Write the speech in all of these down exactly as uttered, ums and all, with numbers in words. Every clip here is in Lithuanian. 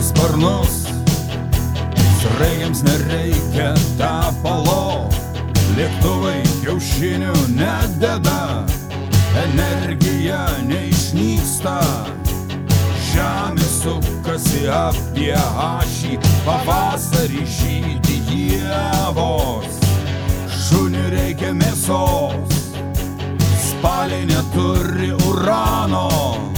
sparnus, sraigėms nereikia tepalo, lėktuvai kiaušinių nededa, energija neišnyksta, žemė sukasi apie ašį, pavasarį žydi ievos, šuniui reikia mėsos, spaliai neturi urano,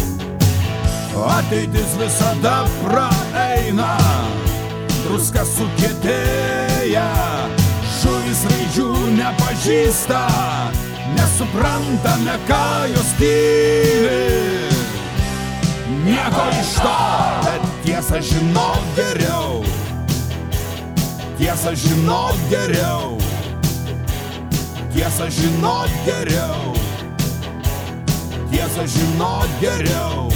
ateitis visada praeina, druska sukietėja, žuvis raidžių nepažįsta, nesuprantame, ką jos tyli. Nieko iš to, bet tiesą žinot geriau, tiesą žinot geriau, tiesą žinot geriau, tiesą žinot geriau.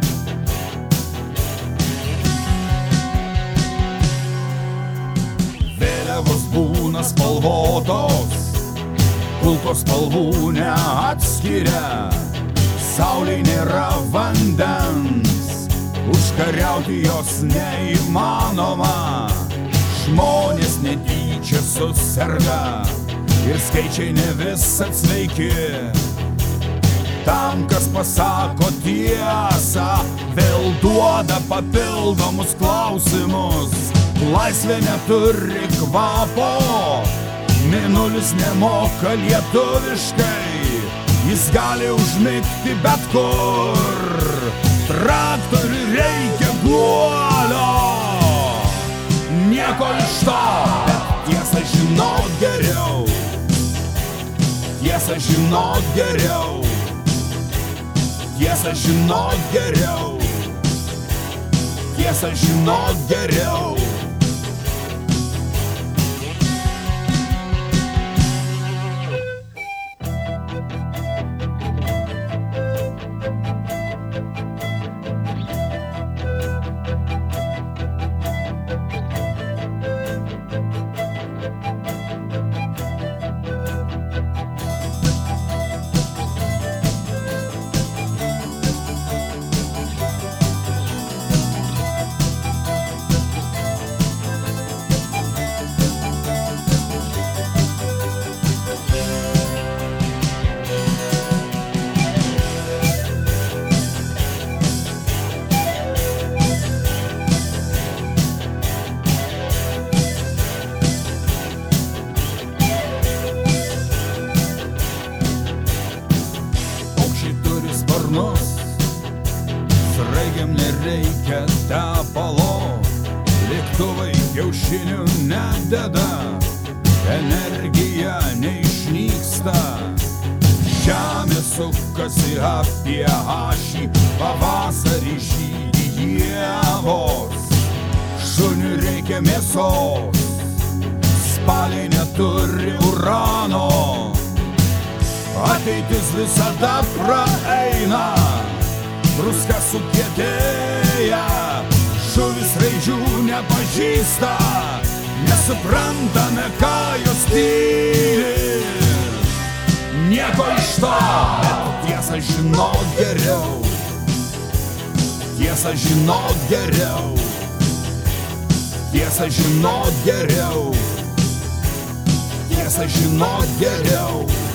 Vėliavos būna spalvotos, kulkos spalvų neatskiria, saulei nėra vandens, užkariauti jos neįmanoma, žmonės netyčia suserga ir skaičiai ne visad sveiki. Tam, kas pasako tiesą, vėl duoda papildomus klausimus. Laisvė neturi kvapo, mėnulis nemoka lietuviškai, jis gali užmigti bet kur, traktoriui reikia guolio. Nieko iš to, bet tiesą žinot geriau, tiesą žinot geriau, tiesą žinot geriau, tiesą žinot geriau. Sraigėm nereikia tepalo, lėktuvai kiaušinių nededa, energija neišnyksta, žemė sukasi apie ašį, pavasarį žydi ievos, šuniui reikia mėsos, spaliai neturi urano, ateitis visada praeina, druska sukietėja, žuvis raidžių nepažįsta, nesuprantame, ką jos tyli. Nieko iš to, bet tiesą žinot geriau, tiesą žinot geriau, tiesą žinot geriau, tiesą žinot geriau.